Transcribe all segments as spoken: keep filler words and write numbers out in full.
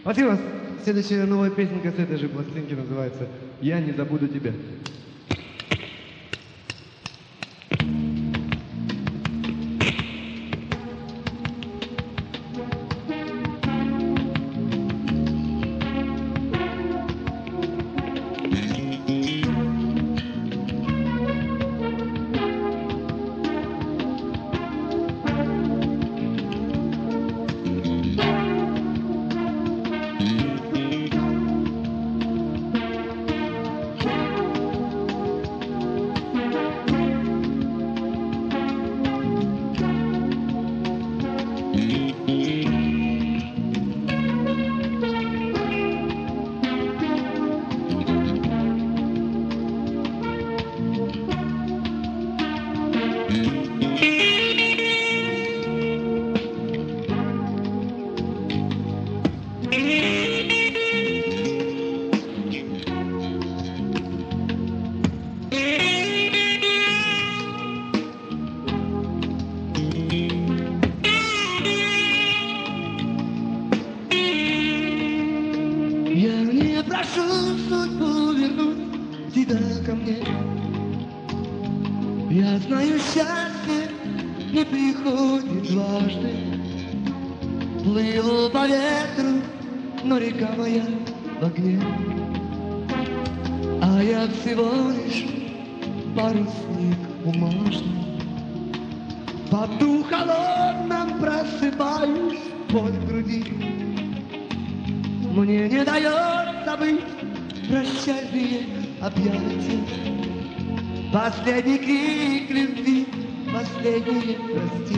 Спасибо. Следующая новая песенка с этой же пластинки называется «Я не забуду тебя». Я знаю, счастье не приходит дважды. Плыву по ветру, но река моя в огне. А я всего лишь парусник бумажный. В поту холодном просыпаюсь, боль в груди. Мне не дает забыть прощальные объятия. Последний крик любви, последнее прости.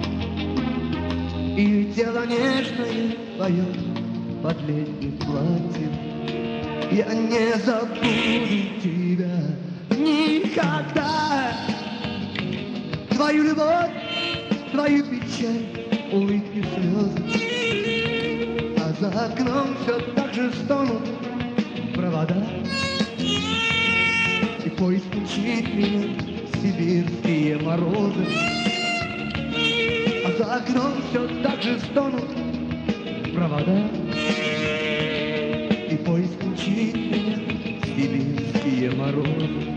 И тело нежное поет под летним платьем. Я не забуду тебя никогда. Твою любовь, твою печаль, улыбки, слезы. А за окном все так же стонут провода. И поезд мчит меня в сибирские морозы. А за окном все так же стонут провода. И поезд мчит меня в сибирские морозы.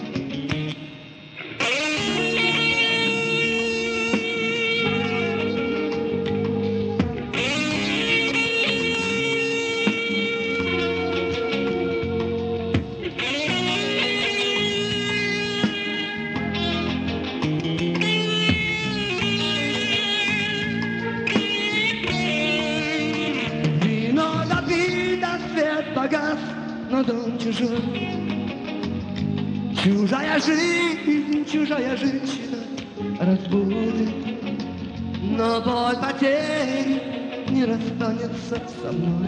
Но дом чужой, чужая жизнь, чужая женщина разбудит. Но боль потери не расстанется со мной,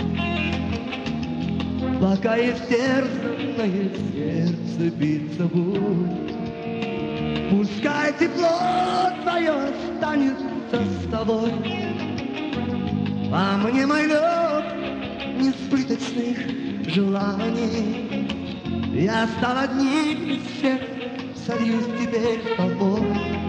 пока истерзанное сердце биться будет. Пускай тепло твое останется с тобой, а мне мой лед несбыточных желаний. Я стал одним из всех, сольюсь теперь с тобой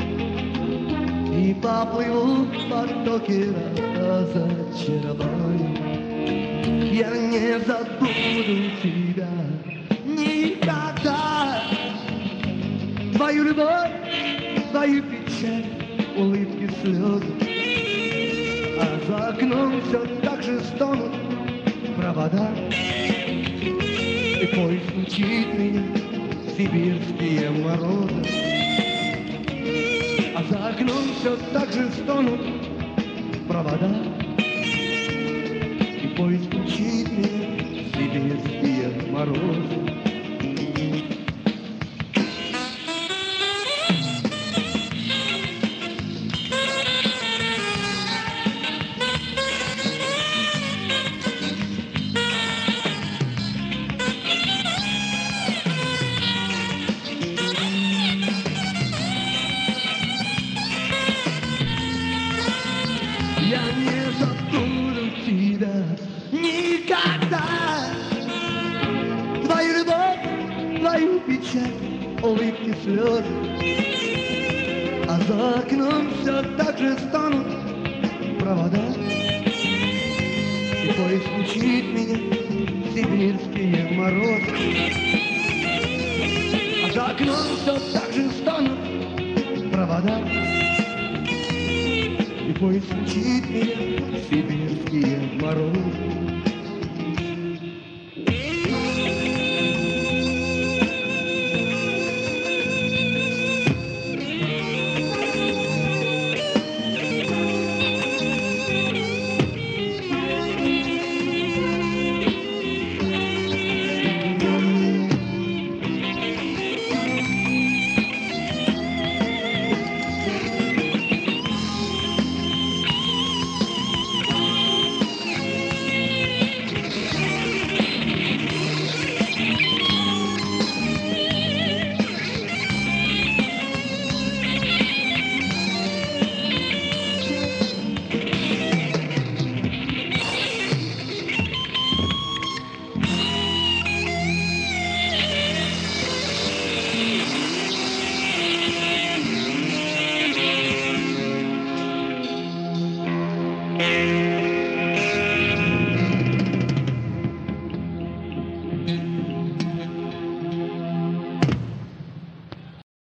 и поплыву в потоке разочарований. Я не забуду тебя никогда. Твою любовь, твою печаль, улыбки, слезы. А за окном все так же стонут провода. И поезд мчит меня в сибирские морозы. А за окном все так же стонут провода. И поезд мчит меня в сибирские морозы. Я не забуду тебя никогда. Твою любовь, твою печаль, улыбки, слезы. А за окном все так же стонут провода. И поиск мучит меня сибирские морозы. А за окном все так же стонут провода, и поиск мучит меня сибирские морозы.